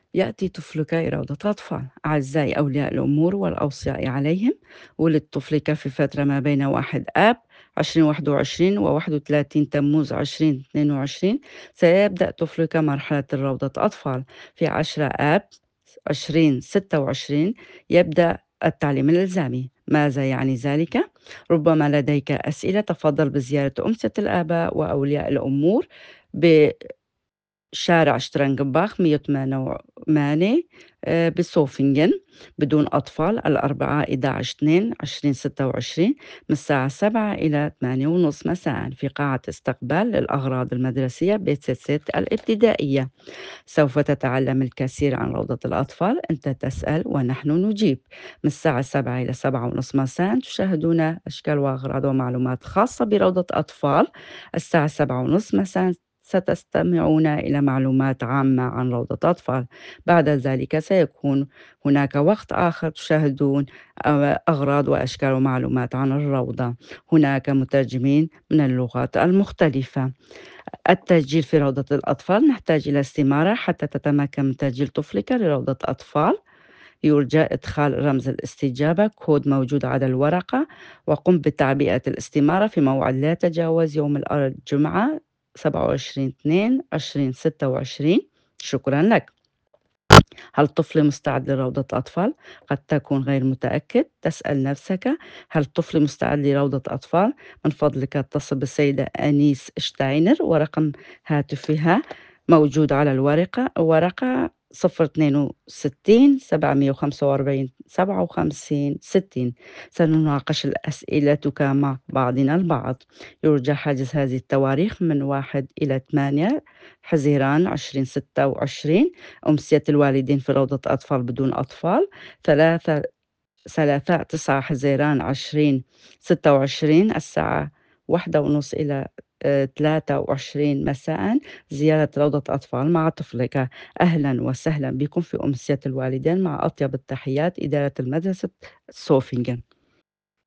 يأتي طفلك إلى روضة أطفال. أعزائي أولياء الأمور والأوصياء عليهم، ولد طفلك في فترة ما بين 1 آب 2021 و31 تموز 2022. سيبدأ طفلك مرحلة الروضة أطفال في 10 آب 2026. يبدأ التعليم الإلزامي. ماذا يعني ذلك؟ ربما لديك أسئلة. تفضل بزيارة أمسية الآباء وأولياء الأمور شارع شترنجنباخ 188 بسوفنجن بدون أطفال الأربعاء 11/2/2026 من الساعة 7 إلى 8:30 مساء في قاعة استقبال للأغراض المدرسية بتست الابتدائية. سوف تتعلم الكثير عن روضة الأطفال. أنت تسأل ونحن نجيب. من الساعة 7 إلى 7:30 مساء تشاهدون أشكال وأغراض ومعلومات خاصة بروضة أطفال. الساعة 7:30 مساء ستستمعون إلى معلومات عامة عن روضة أطفال. بعد ذلك سيكون هناك وقت آخر تشاهدون أغراض وأشكال ومعلومات عن الروضة. هناك مترجمين من اللغات المختلفة. التسجيل في روضة الأطفال: نحتاج إلى استمارة حتى تتمكن من تسجيل طفلك لروضة أطفال. يرجى إدخال رمز الاستجابة كود موجود على الورقة، وقم بتعبئة الاستمارة في موعد لا يتجاوز يوم الجمعة 27/2/2026. شكرا لك. هل طفلي مستعد لروضة أطفال؟ قد تكون غير متأكد. تسأل نفسك: هل طفلي مستعد لروضة أطفال؟ من فضلك اتصل بالسيدة أنيس شتاينر، ورقم هاتفها موجود على ورقة 062 745 57 60. سنناقش أسئلتك مع بعضنا البعض. يرجى حجز هذه التواريخ من 1 إلى 8 حزيران 2026. أمسية الوالدين في روضة أطفال بدون أطفال: ثلاثة 9 حزيران 2026 الساعة 1:30 إلى 23 مساء. زيارة روضة أطفال مع طفلك. أهلا وسهلا بكم في أمسية الوالدين. مع أطيب التحيات، إدارة المدرسة سوفينجن.